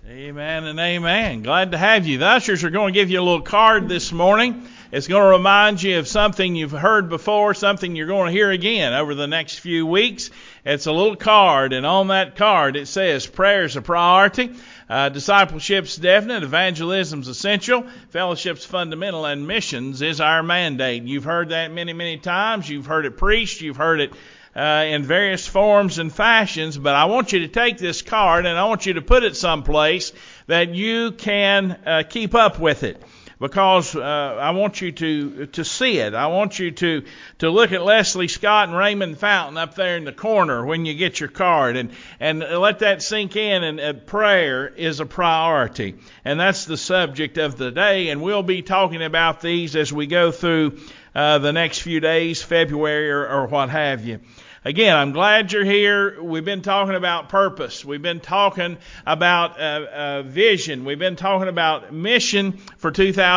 Amen and amen. Glad to have you. The ushers are going to give you a little card this morning. It's going to remind you of something you've heard before, something you're going to hear again over the next few weeks. It's a little card, and on that card it says, prayer's a priority, discipleship's definite, evangelism's essential, fellowship's fundamental, and missions is our mandate. You've heard that many, many times. You've heard it preached. You've heard it in various forms and fashions, but I want you to take this card and I want you to put it someplace that you can keep up with it, because I want you to see it. I want you to look at Leslie Scott and Raymond Fountain up there in the corner when you get your card, and let that sink in. And prayer is a priority, and that's the subject of the day, and we'll be talking about these as we go through the next few days, February or what have you. Again, I'm glad you're here. We've been talking about purpose. We've been talking about vision. We've been talking about mission for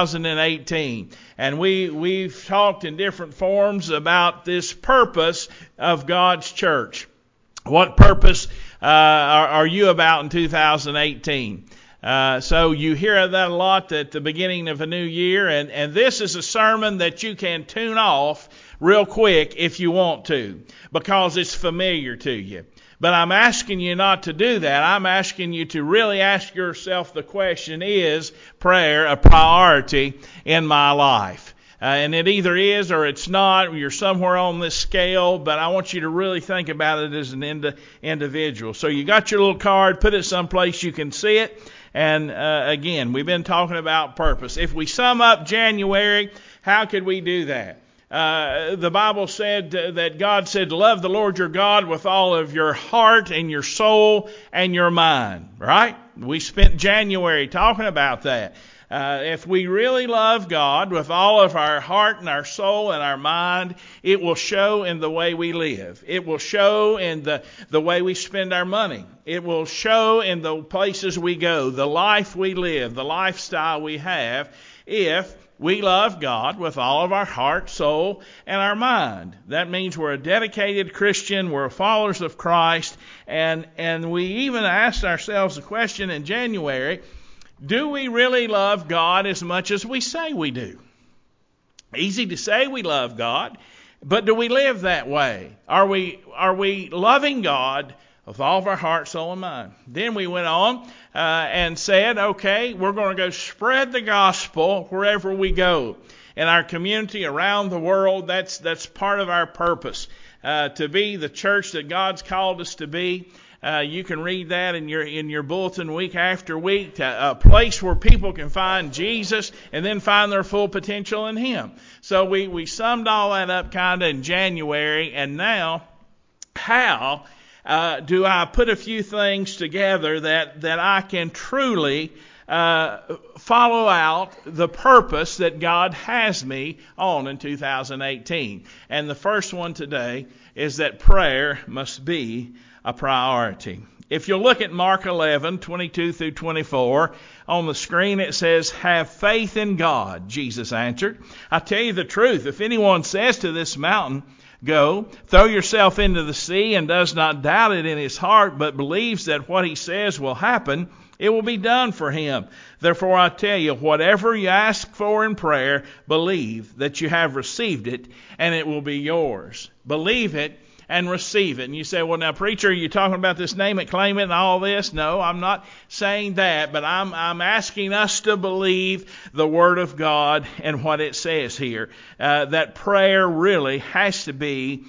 2018. And we've talked in different forms about this purpose of God's church. What purpose are you about in 2018? So you hear that a lot at the beginning of a new year, and this is a sermon that you can tune off real quick if you want to, because it's familiar to you. But I'm asking you not to do that. I'm asking you to really ask yourself the question, is prayer a priority in my life? And it either is or it's not. You're somewhere on this scale, but I want you to really think about it as an individual. So you got your little card, put it someplace you can see it. And again, we've been talking about purpose. If we sum up January, how could we do that? The Bible said that God said, love the Lord your God with all of your heart and your soul and your mind, right? We spent January talking about that. If we really love God with all of our heart and our soul and our mind, it will show in the way we live. It will show in the way we spend our money. It will show in the places we go, the life we live, the lifestyle we have, if we love God with all of our heart, soul, and our mind. That means we're a dedicated Christian, we're followers of Christ, and we even asked ourselves the question in January, do we really love God as much as we say we do? Easy to say we love God, but do we live that way? Are we loving God with all of our heart, soul, and mind? Then we went on and said, okay, we're going to go spread the gospel wherever we go. In our community, around the world, that's part of our purpose, to be the church that God's called us to be. You can read that in your bulletin week after week, a place where people can find Jesus and then find their full potential in Him. So we summed all that up kind of in January, and now how do I put a few things together that I can truly follow out the purpose that God has me on in 2018. And the first one today is that prayer must be a priority. If you look at Mark 11:22 through 24, on the screen it says, have faith in God, Jesus answered. I tell you the truth, if anyone says to this mountain, go, throw yourself into the sea, and does not doubt it in his heart, but believes that what he says will happen, it will be done for him. Therefore I tell you, whatever you ask for in prayer, believe that you have received it, and it will be yours. Believe it and receive it. And you say, well, now, preacher, are you talking about this name it, claim it, and all this? No, I'm not saying that, but I'm asking us to believe the Word of God and what it says here. That prayer really has to be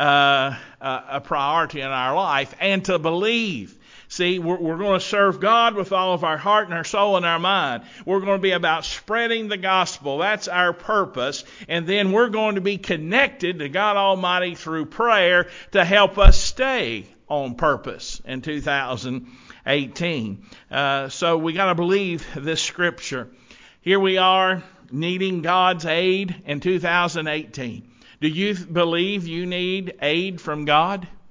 a priority in our life, and to believe. See, we're going to serve God with all of our heart and our soul and our mind. We're going to be about spreading the gospel. That's our purpose. And then we're going to be connected to God Almighty through prayer to help us stay on purpose in 2018. So we got to believe this scripture. Here we are needing God's aid in 2018. Do you believe you need aid from God?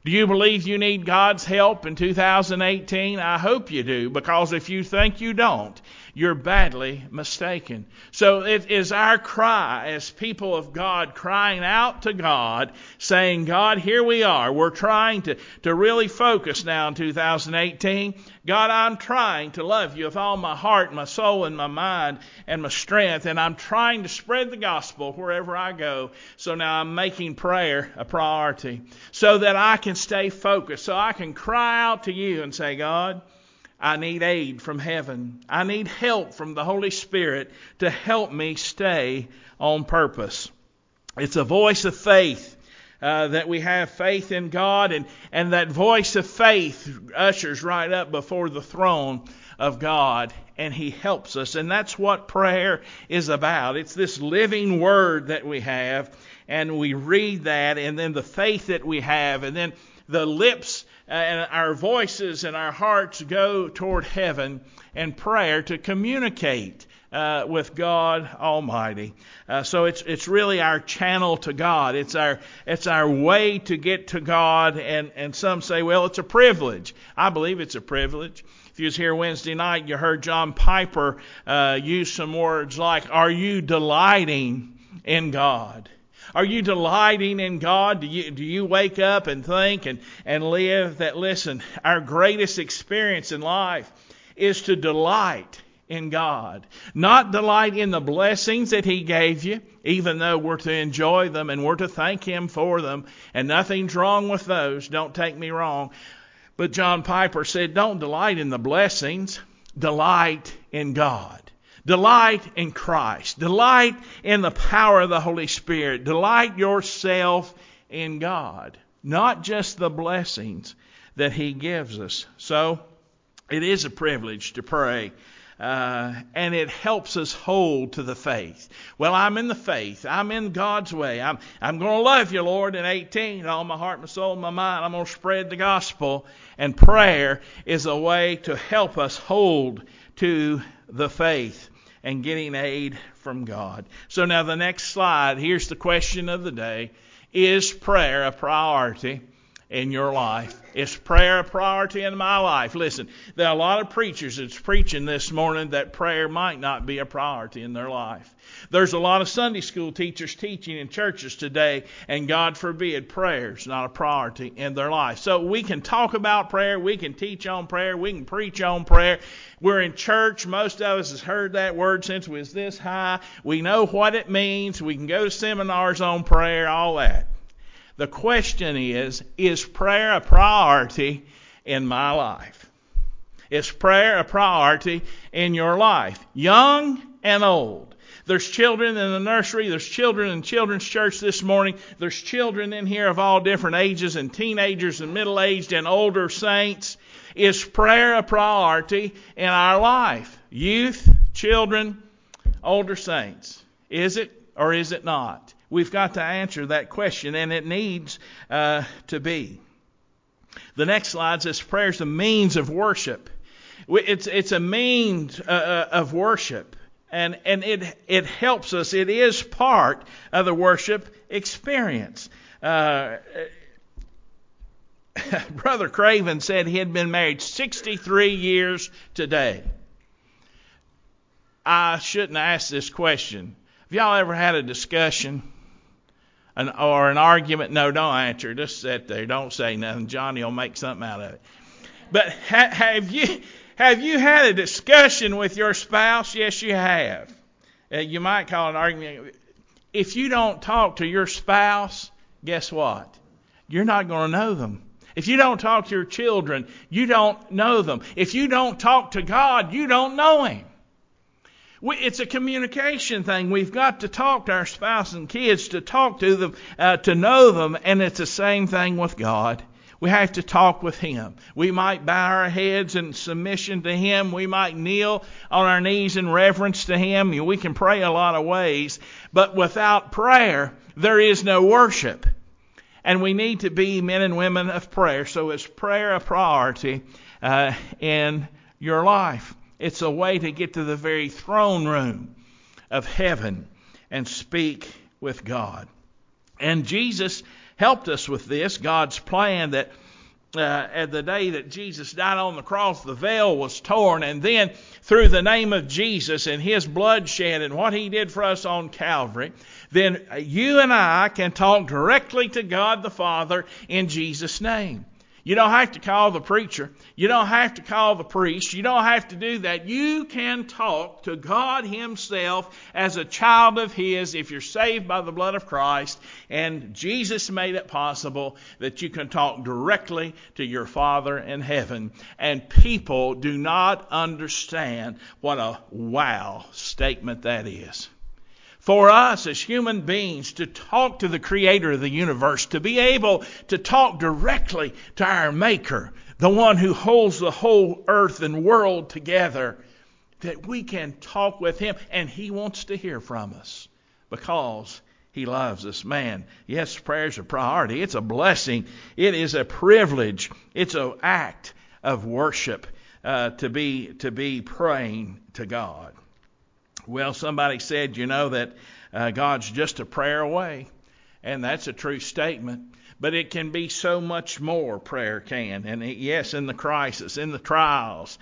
Do you believe you need God's help in 2018? I hope you do, because if you think you don't, you're badly mistaken. So it is our cry as people of God, crying out to God, saying, God, here we are. We're trying to really focus now in 2018. God, I'm trying to love you with all my heart, my soul, and my mind, and my strength, and I'm trying to spread the gospel wherever I go. So now I'm making prayer a priority so that I can stay focused, so I can cry out to you and say, God, I need aid from heaven. I need help from the Holy Spirit to help me stay on purpose. It's a voice of faith. That we have faith in God, and that voice of faith ushers right up before the throne of God, and He helps us. And that's what prayer is about. It's this living word that we have, and we read that, and then the faith that we have, and then the lips and our voices and our hearts go toward heaven and prayer to communicate with God Almighty. So it's really our channel to God. It's our way to get to God. And some say, well, it's a privilege. I believe it's a privilege. If you was here Wednesday night, you heard John Piper use some words like, are you delighting in God? Are you delighting in God? Do you wake up and think and live that, listen, our greatest experience in life is to delight in God. Not delight in the blessings that He gave you, even though we're to enjoy them and we're to thank Him for them. And nothing's wrong with those, don't take me wrong. But John Piper said, don't delight in the blessings, delight in God. Delight in Christ. Delight in the power of the Holy Spirit. Delight yourself in God, not just the blessings that He gives us. So it is a privilege to pray. And it helps us hold to the faith. Well, I'm in the faith. I'm in God's way. I'm going to love you, Lord, in 18, all my heart, my soul, and my mind. I'm going to spread the gospel. And prayer is a way to help us hold to the faith and getting aid from God. So now the next slide, here's the question of the day. Is prayer a priority in your life? Is prayer a priority in my life? Listen, there are a lot of preachers that's preaching this morning that prayer might not be a priority in their life. There's a lot of Sunday school teachers teaching in churches today, and God forbid, prayer's not a priority in their life. So we can talk about prayer, we can teach on prayer, we can preach on prayer. We're in church. Most of us has heard that word since we was this high. We know what it means. We can go to seminars on prayer, all that. The question is prayer a priority in my life? Is prayer a priority in your life? Young and old. There's children in the nursery. There's children in children's church this morning. There's children in here of all different ages, and teenagers and middle-aged and older saints. Is prayer a priority in our life? Youth, children, older saints. Is it or is it not? We've got to answer that question, and it needs to be. The next slide says prayer is a means of worship. It's a means of worship, and it helps us. It is part of the worship experience. Brother Craven said he had been married 63 years today. I shouldn't ask this question. Have y'all ever had a discussion or an argument? No, don't answer. Just sit there. Don't say nothing. Johnny will make something out of it. But have you had a discussion with your spouse? Yes, you have. You might call it an argument. If you don't talk to your spouse, guess what? You're not going to know them. If you don't talk to your children, you don't know them. If you don't talk to God, you don't know Him. It's a communication thing. We've got to talk to our spouse and kids, to talk to them, to know them, and it's the same thing with God. We have to talk with Him. We might bow our heads in submission to Him. We might kneel on our knees in reverence to Him. We can pray a lot of ways, but without prayer, there is no worship. And we need to be men and women of prayer. So is prayer a priority in your life? It's a way to get to the very throne room of heaven and speak with God. And Jesus helped us with this, God's plan that at the day that Jesus died on the cross, the veil was torn, and then through the name of Jesus and His blood shed and what He did for us on Calvary, then you and I can talk directly to God the Father in Jesus' name. You don't have to call the preacher. You don't have to call the priest. You don't have to do that. You can talk to God Himself as a child of His if you're saved by the blood of Christ. And Jesus made it possible that you can talk directly to your Father in heaven. And people do not understand what a wow statement that is. For us as human beings to talk to the Creator of the universe, to be able to talk directly to our Maker, the one who holds the whole earth and world together, that we can talk with Him and He wants to hear from us because He loves us. Man, yes, prayer is a priority. It's a blessing. It is a privilege. It's an act of worship to be praying to God. Well, somebody said, that God's just a prayer away. And that's a true statement. But it can be so much more, prayer can. And yes, in the crisis, in the trials.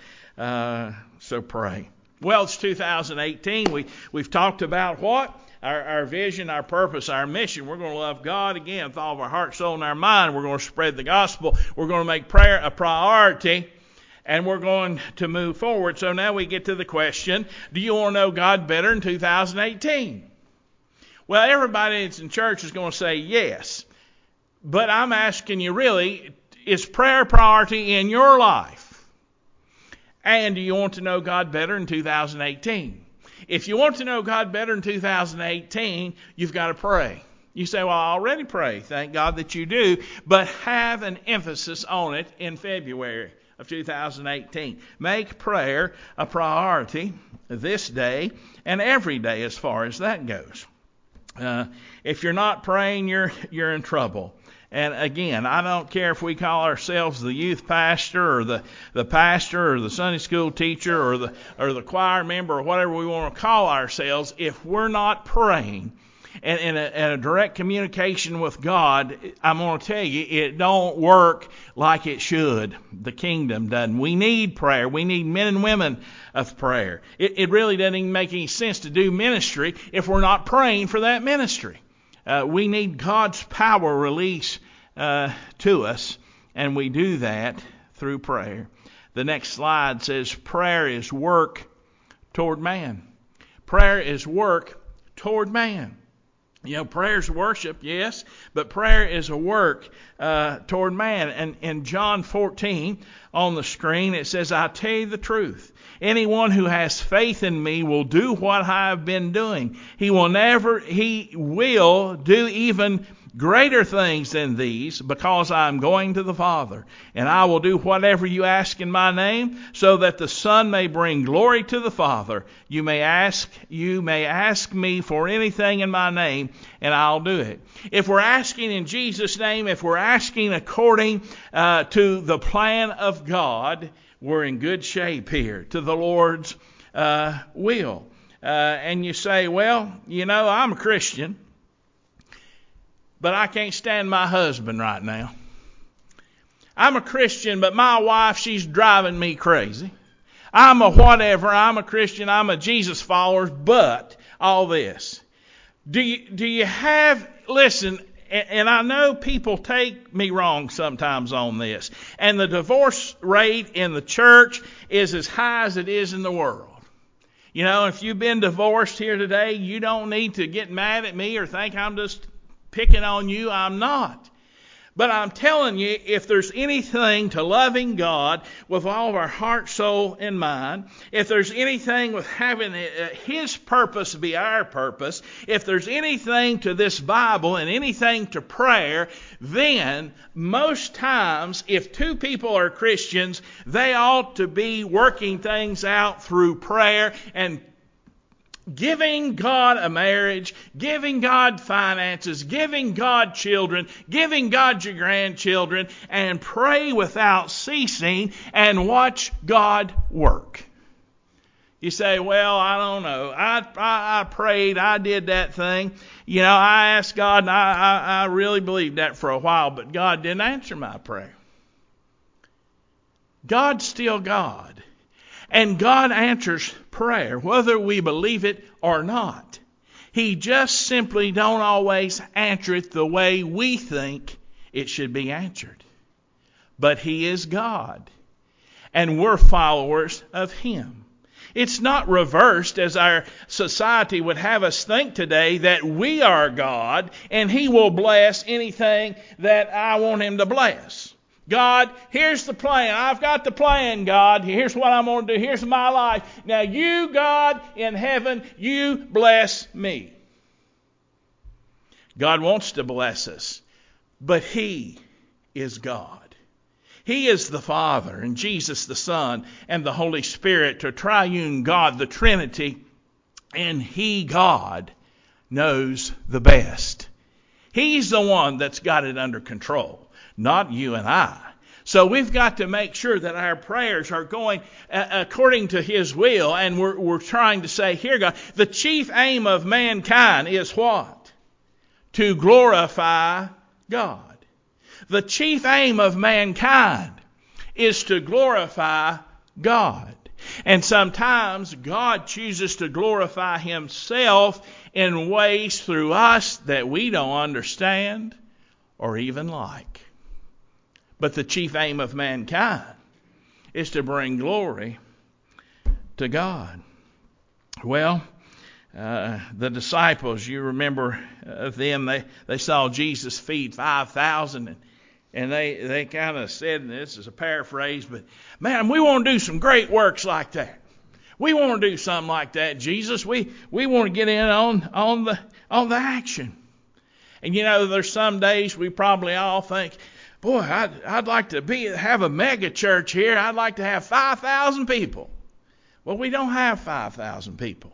So pray. Well, it's 2018. We've talked about what? Our vision, our purpose, our mission. We're going to love God again with all of our heart, soul, and our mind. We're going to spread the gospel. We're going to make prayer a priority. And we're going to move forward. So now we get to the question, do you want to know God better in 2018? Well, everybody that's in church is going to say yes. But I'm asking you really, is prayer a priority in your life? And do you want to know God better in 2018? If you want to know God better in 2018, you've got to pray. You say, well, I already pray. Thank God that you do. But have an emphasis on it in February of 2018. Make prayer a priority this day and every day as far as that goes. If you're not praying, you're in trouble. And again, I don't care if we call ourselves the youth pastor or the pastor or the Sunday school teacher or the choir member or whatever we want to call ourselves. If we're not praying and in a direct communication with God, I'm going to tell you, it don't work like it should. The kingdom doesn't. We need prayer. We need men and women of prayer. It really doesn't even make any sense to do ministry if we're not praying for that ministry. We need God's power released to us, and we do that through prayer. The next slide says prayer is work toward man. Prayer is work toward man. Prayer is worship, yes, but prayer is a work toward man. And in John 14 on the screen, it says, I tell you the truth. Anyone who has faith in me will do what I have been doing. He will do even greater things than these, because I am going to the Father. And I will do whatever you ask in my name, so that the Son may bring glory to the Father. You may ask me for anything in my name, and I'll do it. If we're asking in Jesus' name, if we're asking according to the plan of God, we're in good shape here, to the Lord's will. And you say, well, I'm a Christian, but I can't stand my husband right now. I'm a Christian, but my wife, she's driving me crazy. I'm a whatever. I'm a Christian. I'm a Jesus follower, but all this. Do you have, listen, and I know people take me wrong sometimes on this, and the divorce rate in the church is as high as it is in the world. If you've been divorced here today, you don't need to get mad at me or think I'm just picking on you. I'm not. But I'm telling you, if there's anything to loving God with all of our heart, soul, and mind, if there's anything with having His purpose be our purpose, if there's anything to this Bible and anything to prayer, then most times, if two people are Christians, they ought to be working things out through prayer and giving God a marriage, giving God finances, giving God children, giving God your grandchildren, and pray without ceasing and watch God work. You say, well, I don't know. I prayed, I did that thing. I asked God, and I really believed that for a while, but God didn't answer my prayer. God's still God. And God answers prayer, whether we believe it or not. He just simply don't always answer it the way we think it should be answered. But He is God, and we're followers of Him. It's not reversed as our society would have us think today, that we are God and He will bless anything that I want Him to bless. God, here's the plan. I've got the plan, God. Here's what I'm going to do. Here's my life. Now you, God, in heaven, you bless me. God wants to bless us, but He is God. He is the Father, and Jesus the Son, and the Holy Spirit, the triune God, the Trinity, and He, God, knows the best. He's the one that's got it under control, not you and I. So we've got to make sure that our prayers are going according to His will, and we're trying to say, here, God, the chief aim of mankind is what? To glorify God. The chief aim of mankind is to glorify God. And sometimes God chooses to glorify Himself in ways through us that we don't understand or even like. But the chief aim of mankind is to bring glory to God. Well, the disciples, you remember them, they saw Jesus feed 5,000, and they kind of said, and this is a paraphrase, but man, we want to do some great works like that. We want to do something like that, Jesus. We want to get in on the action. And there's some days we probably all think, boy, I'd like to have a mega church here. I'd like to have 5,000 people. Well, we don't have 5,000 people.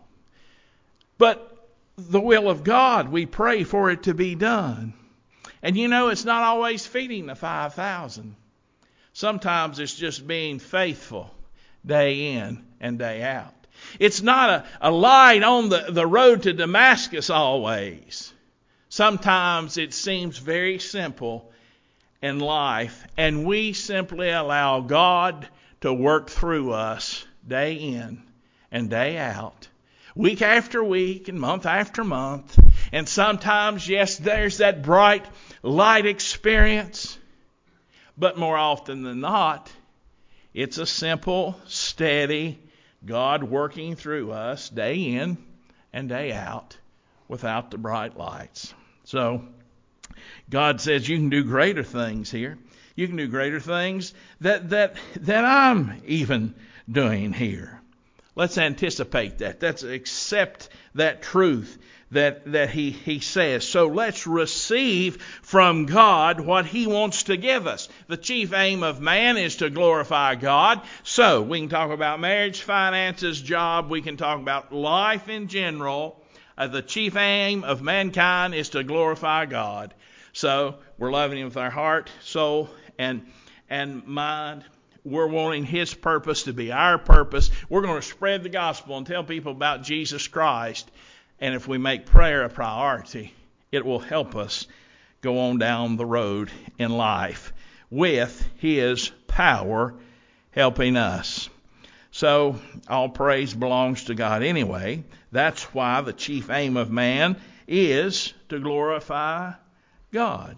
But the will of God, we pray for it to be done. And it's not always feeding the 5,000. Sometimes it's just being faithful day in and day out. It's not a light on the road to Damascus always. Sometimes it seems very simple in life, and we simply allow God to work through us day in and day out, week after week and month after month. And sometimes, yes, there's that bright light experience, but more often than not, it's a simple, steady God working through us day in and day out without the bright lights. So God says you can do greater things here. You can do greater things that I'm even doing here. Let's anticipate that. Let's accept that truth that he says. So let's receive from God what He wants to give us. The chief aim of man is to glorify God. So we can talk about marriage, finances, job. We can talk about life in general. The chief aim of mankind is to glorify God. So we're loving Him with our heart, soul, and mind. We're wanting His purpose to be our purpose. We're going to spread the gospel and tell people about Jesus Christ. And if we make prayer a priority, it will help us go on down the road in life with His power helping us. So all praise belongs to God anyway. That's why the chief aim of man is to glorify God.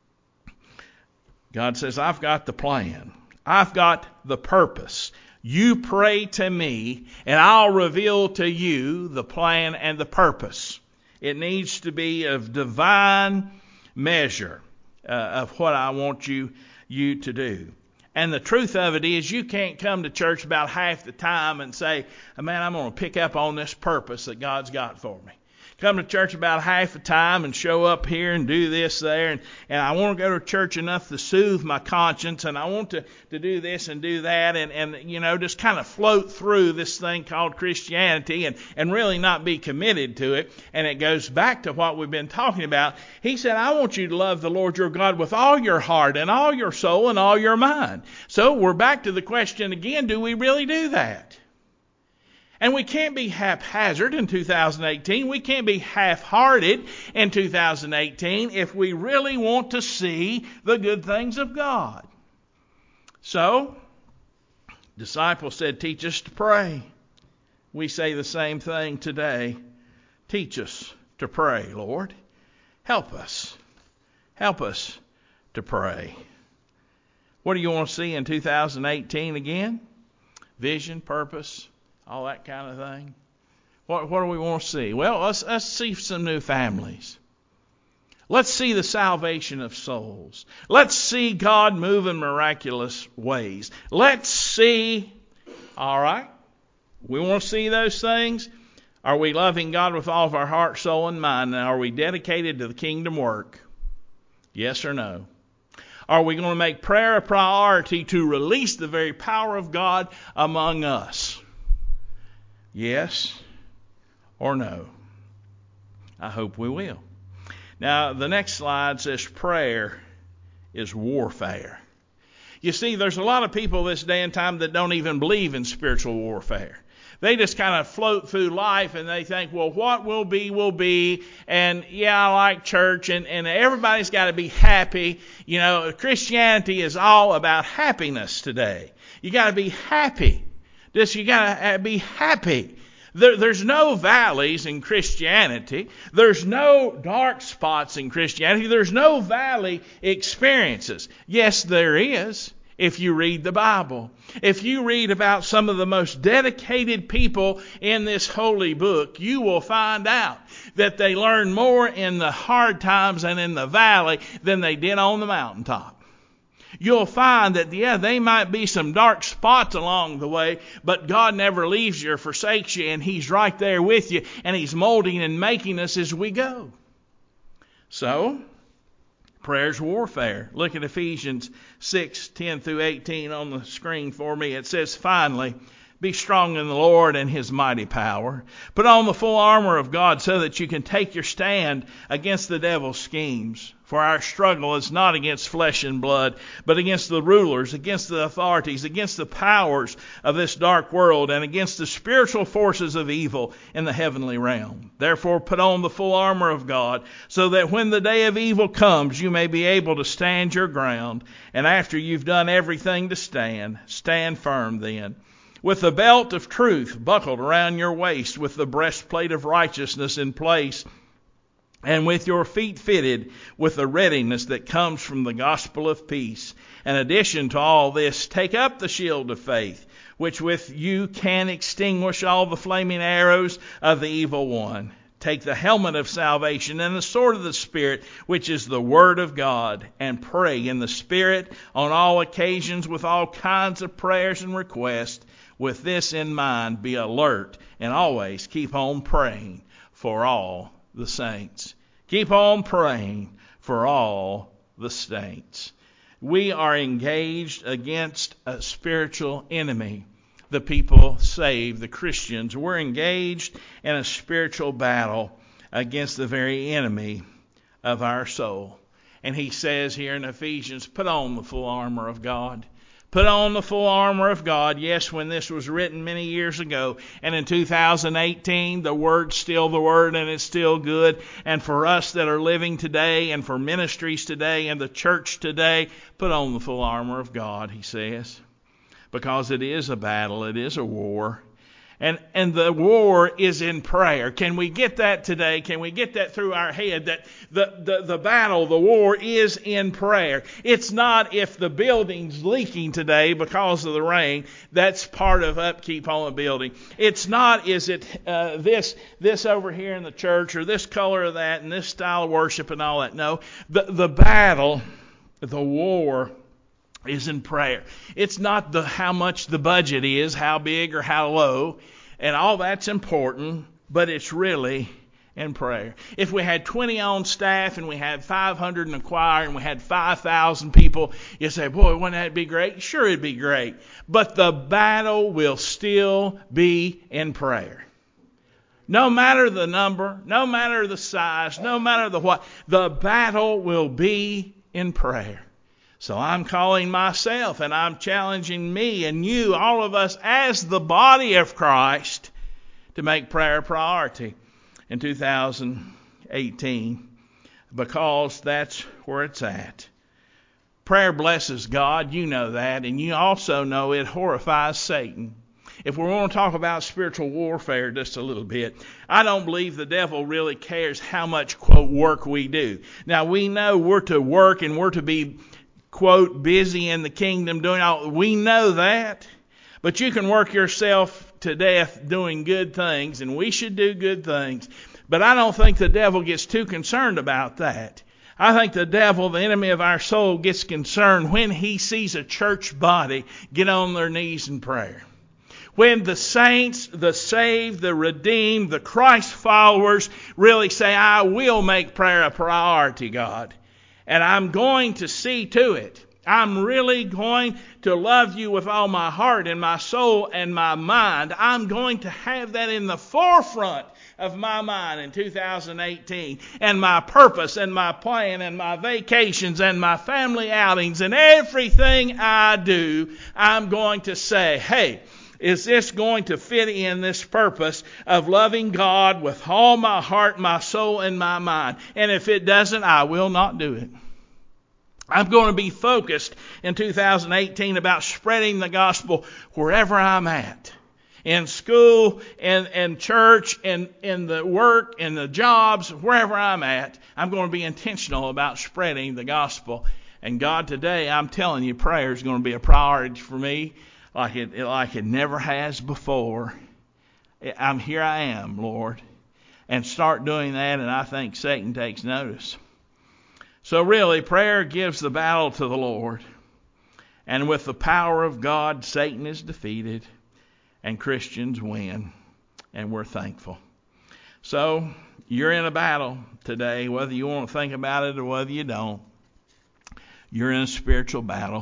God says, I've got the plan. I've got the purpose. You pray to me, and I'll reveal to you the plan and the purpose. It needs to be of divine measure of what I want you to do. And the truth of it is, you can't come to church about half the time and say, man, I'm going to pick up on this purpose that God's got for me. Come to church about half the time and show up here and do this there. And I want to go to church enough to soothe my conscience. And I want to do this and do that. And just kind of float through this thing called Christianity and really not be committed to it. And it goes back to what we've been talking about. He said, I want you to love the Lord your God with all your heart and all your soul and all your mind. So we're back to the question again, do we really do that? And we can't be haphazard in 2018. We can't be half-hearted in 2018 if we really want to see the good things of God. So, disciples said, teach us to pray. We say the same thing today. Teach us to pray, Lord. Help us. Help us to pray. What do you want to see in 2018 again? Vision, purpose, all that kind of thing. What do we want to see? Well, let's see some new families. Let's see the salvation of souls. Let's see God move in miraculous ways. Let's see, all right, we want to see those things. Are we loving God with all of our heart, soul, and mind? And are we dedicated to the kingdom work? Yes or no? Are we going to make prayer a priority to release the very power of God among us? Yes or no? I hope we will. Now, the next slide says prayer is warfare. You see, there's a lot of people this day and time that don't even believe in spiritual warfare. They just kind of float through life and they think, well, what will be, will be. And yeah, I like church and everybody's got to be happy. You know, Christianity is all about happiness today. You got to be happy. You got to be happy. There's no valleys in Christianity. There's no dark spots in Christianity. There's no valley experiences. Yes, there is. If you read the Bible, if you read about some of the most dedicated people in this holy book, you will find out that they learned more in the hard times and in the valley than they did on the mountaintop. You'll find that, yeah, they might be some dark spots along the way, but God never leaves you or forsakes you, and He's right there with you, and He's molding and making us as we go. So, prayer's warfare. Look at Ephesians 6:10 through 18 on the screen for me. It says, finally, be strong in the Lord and His mighty power. Put on the full armor of God so that you can take your stand against the devil's schemes. For our struggle is not against flesh and blood, but against the rulers, against the authorities, against the powers of this dark world, and against the spiritual forces of evil in the heavenly realm. Therefore, put on the full armor of God, so that when the day of evil comes, you may be able to stand your ground. And after you've done everything to stand, stand firm then, with the belt of truth buckled around your waist, with the breastplate of righteousness in place, and with your feet fitted with the readiness that comes from the gospel of peace. In addition to all this, take up the shield of faith, which with you can extinguish all the flaming arrows of the evil one. Take the helmet of salvation and the sword of the Spirit, which is the Word of God, and pray in the Spirit on all occasions with all kinds of prayers and requests. With this in mind, be alert and always keep on praying for all the saints. Keep on praying for all the saints. We are engaged against a spiritual enemy. The people saved, the Christians, we're engaged in a spiritual battle against the very enemy of our soul. And he says here in Ephesians, put on the full armor of God. Put on the full armor of God. Yes, when this was written many years ago, and in 2018, the Word's still the Word, and it's still good. And for us that are living today, and for ministries today, and the church today, put on the full armor of God, he says. Because it is a battle, it is a war. And the war is in prayer. Can we get that today? Can we get that through our head that the battle, the war is in prayer? It's not if the building's leaking today because of the rain. That's part of upkeep on the building. It's not is it this over here in the church or this color or that and this style of worship and all that. No, the battle, the war is in prayer. It's not how much the budget is, how big or how low, and all that's important, but it's really in prayer. If we had 20 on staff and we had 500 in the choir and we had 5,000 people, you say, boy, wouldn't that be great? Sure, it'd be great. But the battle will still be in prayer. No matter the number, no matter the size, no matter the what, the battle will be in prayer. So I'm calling myself and I'm challenging me and you, all of us as the body of Christ, to make prayer a priority in 2018 because that's where it's at. Prayer blesses God, you know that, and you also know it horrifies Satan. If we want to talk about spiritual warfare just a little bit, I don't believe the devil really cares how much, quote, work we do. Now, we know we're to work and we're to be, quote, busy in the kingdom doing all. We know that. But you can work yourself to death doing good things, and we should do good things. But I don't think the devil gets too concerned about that. I think the devil, the enemy of our soul, gets concerned when he sees a church body get on their knees in prayer. When the saints, the saved, the redeemed, the Christ followers really say, I will make prayer a priority, God. And I'm going to see to it. I'm really going to love you with all my heart and my soul and my mind. I'm going to have that in the forefront of my mind in 2018, and my purpose and my plan and my vacations and my family outings and everything I do, I'm going to say, hey, is this going to fit in this purpose of loving God with all my heart, my soul, and my mind? And if it doesn't, I will not do it. I'm going to be focused in 2018 about spreading the gospel wherever I'm at. In school, in church, in the work, in the jobs, wherever I'm at, I'm going to be intentional about spreading the gospel. And God, today, I'm telling you, prayer is going to be a priority for me like it never has before. Here I am, Lord. And start doing that, and I think Satan takes notice. So really, prayer gives the battle to the Lord. And with the power of God, Satan is defeated. And Christians win, and we're thankful. So, you're in a battle today, whether you want to think about it or whether you don't. You're in a spiritual battle.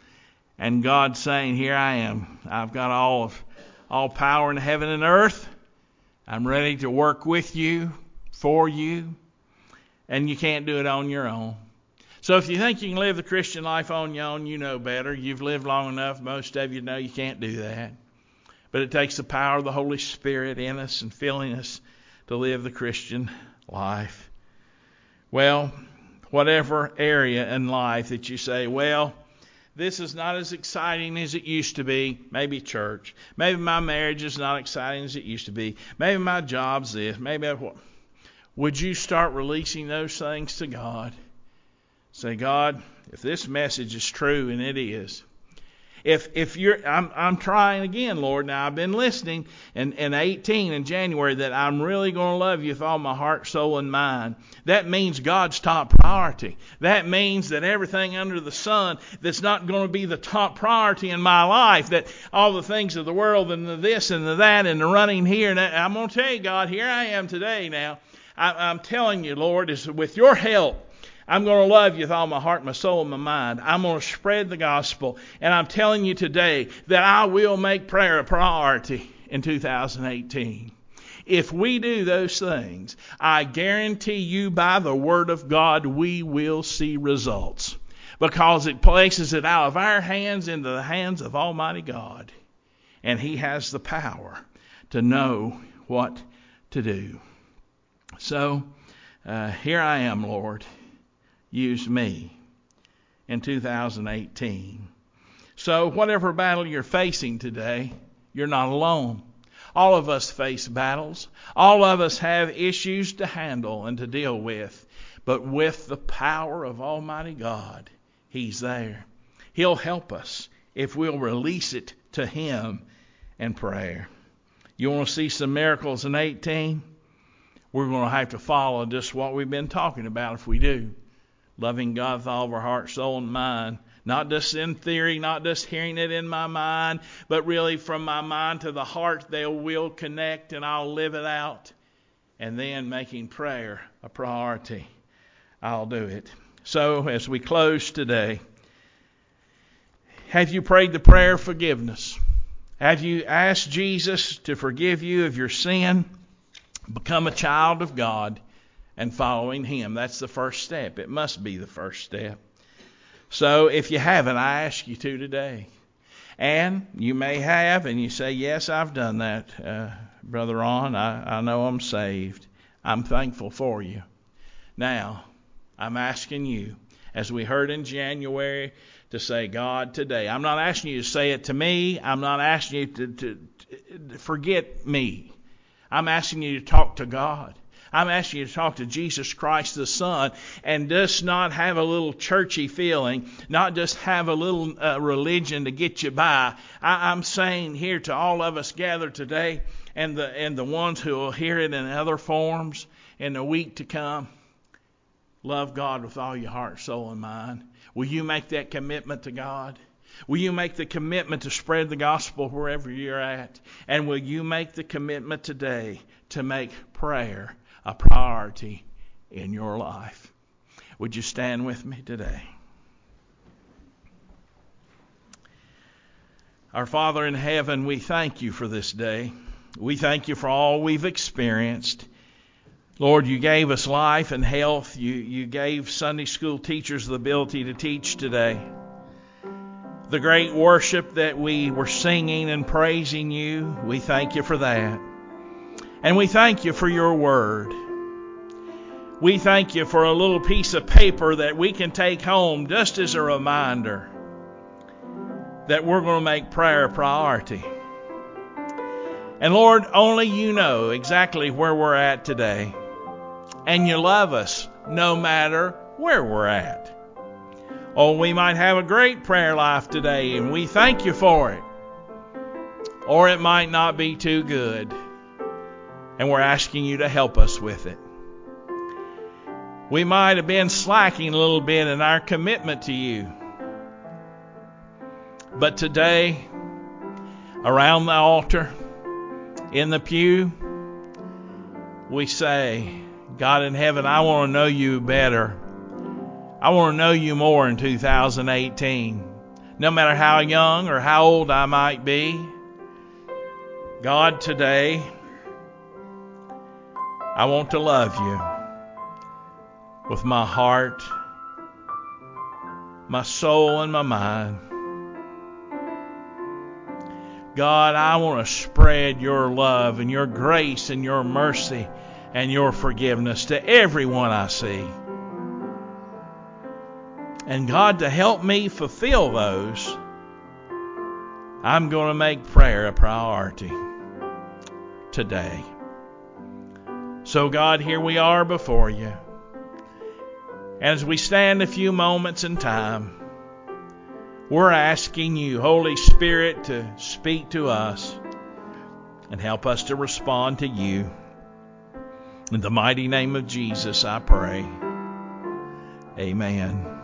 And God's saying, here I am. I've got all power in heaven and earth. I'm ready to work with you, for you, and you can't do it on your own. So if you think you can live the Christian life on your own, you know better. You've lived long enough. Most of you know you can't do that. But it takes the power of the Holy Spirit in us and filling us to live the Christian life. Well, whatever area in life that you say, well, this is not as exciting as it used to be. Maybe church. Maybe my marriage is not exciting as it used to be. Maybe my job's this. Would you start releasing those things to God? Say, God, if this message is true, and it is, If you're, I'm trying again, Lord. Now I've been listening in 18 in January that I'm really going to love you with all my heart, soul, and mind. That means God's top priority. That means that everything under the sun that's not going to be the top priority in my life, that all the things of the world and the this and the that and the running here and that, I'm going to tell you, God, here I am today now. I'm telling you, Lord, is with your help, I'm going to love you with all my heart, my soul, and my mind. I'm going to spread the gospel. And I'm telling you today that I will make prayer a priority in 2018. If we do those things, I guarantee you by the word of God, we will see results. Because it places it out of our hands into the hands of Almighty God. And He has the power to know what to do. So, here I am, Lord. Use me in 2018. So whatever battle you're facing today, you're not alone. All of us face battles. All of us have issues to handle and to deal with. But with the power of Almighty God, He's there. He'll help us if we'll release it to Him in prayer. You want to see some miracles in 18? We're going to have to follow just what we've been talking about if we do. Loving God with all of our heart, soul, and mind. Not just in theory, not just hearing it in my mind, but really from my mind to the heart, they will connect and I'll live it out. And then making prayer a priority, I'll do it. So as we close today, have you prayed the prayer of forgiveness? Have you asked Jesus to forgive you of your sin? Become a child of God. And following Him. That's the first step. It must be the first step. So if you haven't, I ask you to today. And you may have, and you say, yes, I've done that Brother Ron, I know I'm saved. I'm thankful for you. Now, I'm asking you, as we heard in January, to say, God, today. I'm not asking you to say it to me. I'm not asking you to forget me. I'm asking you to talk to God. I'm asking you to talk to Jesus Christ the Son, and just not have a little churchy feeling, not just have a little religion to get you by. I'm saying here to all of us gathered today, and the ones who will hear it in other forms in the week to come, love God with all your heart, soul, and mind. Will you make that commitment to God? Will you make the commitment to spread the gospel wherever you're at? And will you make the commitment today to make prayer a priority in your life? Would you stand with me today? Our Father in heaven, we thank you for this day. We thank you for all we've experienced. Lord, you gave us life and health. You gave Sunday school teachers the ability to teach today. The great worship that we were singing and praising you, we thank you for that. And we thank you for your word. We thank you for a little piece of paper that we can take home just as a reminder that we're going to make prayer a priority. And Lord, only you know exactly where we're at today. And you love us no matter where we're at. Oh, we might have a great prayer life today, and we thank you for it. Or it might not be too good, and we're asking you to help us with it. We might have been slacking a little bit in our commitment to you. But today, around the altar, in the pew, we say, God in heaven, I want to know you better. I want to know you more in 2018. No matter how young or how old I might be. God, today, I want to love you with my heart, my soul, and my mind. God, I want to spread your love and your grace and your mercy and your forgiveness to everyone I see. And God, to help me fulfill those, I'm going to make prayer a priority today. So God, here we are before you. And as we stand a few moments in time, we're asking you, Holy Spirit, to speak to us and help us to respond to you. In the mighty name of Jesus, I pray. Amen.